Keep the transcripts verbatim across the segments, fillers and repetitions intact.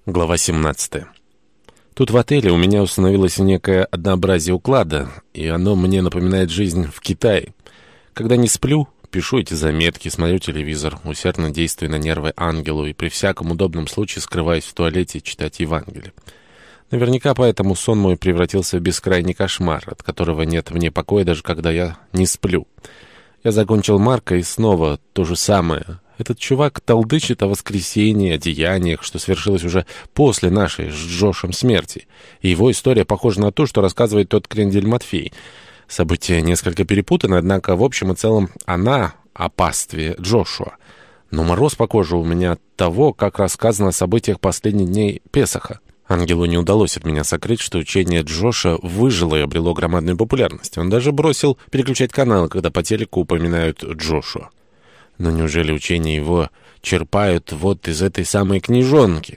Глава семнадцатая. Тут в отеле у меня установилось некое однообразие уклада, и оно мне напоминает жизнь в Китае. Когда не сплю, пишу эти заметки, смотрю телевизор, усердно действую на нервы ангелу и при всяком удобном случае скрываюсь в туалете читать Евангелие. Наверняка поэтому сон мой превратился в бескрайний кошмар, от которого нет мне покоя, даже когда я не сплю. Я закончил Марка, и снова то же самое. Этот чувак толдычит о воскресении, о деяниях, что свершилось уже после нашей с Джошем смерти. И его история похожа на то, что рассказывает тот крендель Матфей. События несколько перепутаны, однако в общем и целом она о пастве Джошуа. Но мороз по коже у меня от того, как рассказано о событиях последних дней Песаха. Ангелу не удалось от меня сокрыть, что учение Джоша выжило и обрело громадную популярность. Он даже бросил переключать каналы, когда по телеку упоминают Джошуа. Но неужели учения его черпают вот из этой самой книжонки?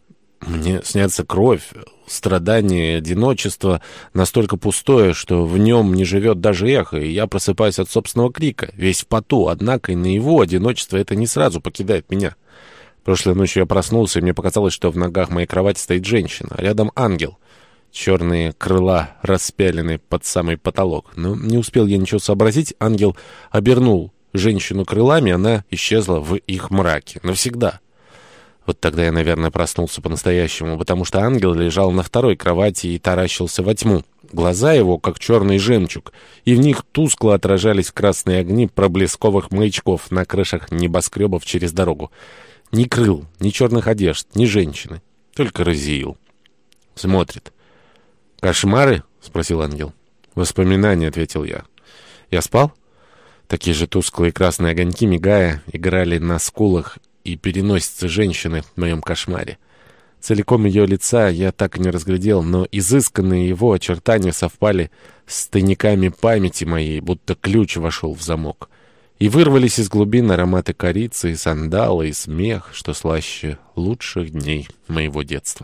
Мне снятся кровь, страдания, одиночество настолько пустое, что в нем не живет даже эхо, и я просыпаюсь от собственного крика, весь в поту, однако и на его одиночество это не сразу покидает меня. Прошлой ночью я проснулся, и мне показалось, что в ногах моей кровати стоит женщина, а рядом ангел. Черные крыла распялены под самый потолок. Но не успел я ничего сообразить, ангел обернул женщину крылами, она исчезла в их мраке. Навсегда. Вот тогда я, наверное, проснулся по-настоящему, потому что ангел лежал на второй кровати и таращился во тьму. Глаза его, как черный жемчуг, и в них тускло отражались красные огни проблесковых маячков на крышах небоскребов через дорогу. Ни крыл, ни черных одежд, ни женщины. Только Разиил. Смотрит. «Кошмары?» — спросил ангел. «Воспоминания», — ответил я. «Я спал?» Такие же тусклые красные огоньки, мигая, играли на скулах и переносице женщины в моем кошмаре. Целиком ее лица я так и не разглядел, но изысканные его очертания совпали с тайниками памяти моей, будто ключ вошел в замок. И вырвались из глубин ароматы корицы и сандала, и смех, что слаще лучших дней моего детства.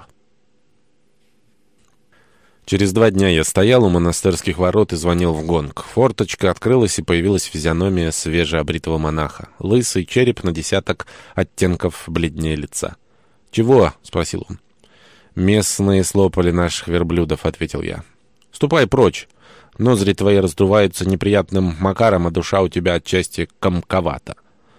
Через два дня я стоял у монастырских ворот и звонил в гонг. Форточка открылась, и появилась физиономия свежеобритого монаха. Лысый череп на десяток оттенков бледнее лица. «Чего?» — спросил он. «Местные слопали наших верблюдов», — ответил я. «Ступай прочь. Ноздри твои раздуваются неприятным макаром, а душа у тебя отчасти комковата.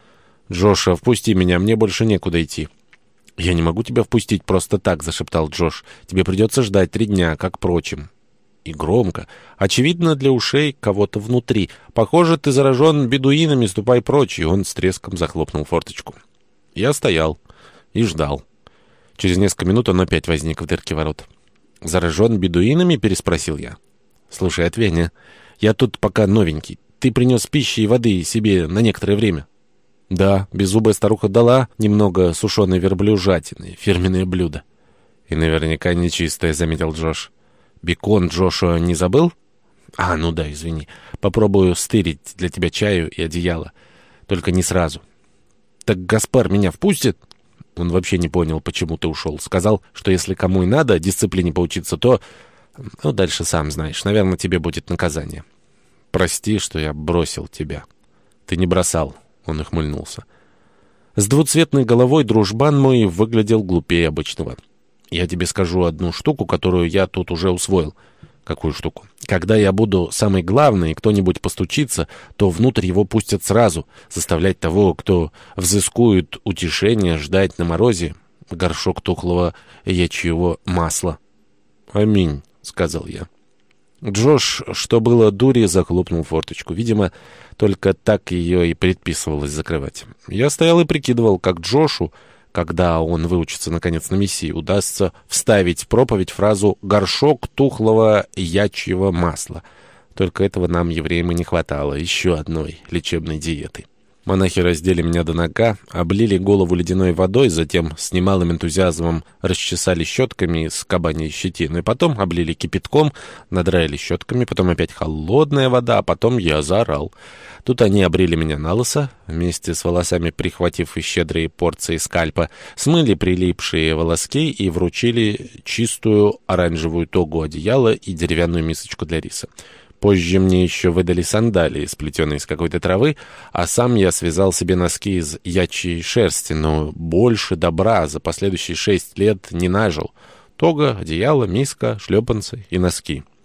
Джоша, впусти меня, мне больше некуда идти». «Я не могу тебя впустить просто так», — зашептал Джош. «Тебе придется ждать три дня, как прочим». И громко. Очевидно, для ушей кого-то внутри. «Похоже, ты заражен бедуинами, ступай прочь». И он с треском захлопнул форточку. Я стоял и ждал. Через несколько минут он опять возник в дырке ворот. «Заражен бедуинами?» — переспросил я. «Слушай, Отвеня, я тут пока новенький. Ты принес пищи и воды себе на некоторое время». «Да, беззубая старуха дала немного сушеной верблюжатины, фирменное блюдо». «И наверняка нечистое», — заметил Джош. «Бекон Джошуа не забыл?» «А, ну да, извини. Попробую стырить для тебя чаю и одеяло. Только не сразу». «Так Гаспар меня впустит?» Он вообще не понял, почему ты ушел. Сказал, что если кому и надо дисциплине поучиться, то... Ну, дальше сам знаешь. Наверное, тебе будет наказание. «Прости, что я бросил тебя». «Ты не бросал». Он ухмыльнулся. С двуцветной головой дружбан мой выглядел глупее обычного. «Я тебе скажу одну штуку, которую я тут уже усвоил». «Какую штуку?» «Когда я буду самый главный, и кто-нибудь постучится, то внутрь его пустят сразу. Заставлять того, кто взыскует утешение, ждать на морозе горшок тухлого ячьего масла». «Аминь», — сказал я. Джош, что было дури, захлопнул форточку. Видимо, только так ее и предписывалось закрывать. Я стоял и прикидывал, как Джошу, когда он выучится наконец на мессии, удастся вставить в проповедь фразу «горшок тухлого ячьего масла». Только этого нам, евреям, и не хватало. Еще одной лечебной диеты. Монахи раздели меня до нога, облили голову ледяной водой, затем с немалым энтузиазмом расчесали щетками с кабаньей щетины, потом облили кипятком, надраили щетками, потом опять холодная вода, а потом я заорал. Тут они обрили меня на лысо, вместе с волосами прихватив и щедрые порции скальпа, смыли прилипшие волоски и вручили чистую оранжевую тогу одеяла и деревянную мисочку для риса. Позже мне еще выдали сандалии, сплетенные из какой-то травы, а сам я связал себе носки из ячьей шерсти, но больше добра за последующие шесть лет не нажил. Тога, одеяло, миска, шлепанцы и носки.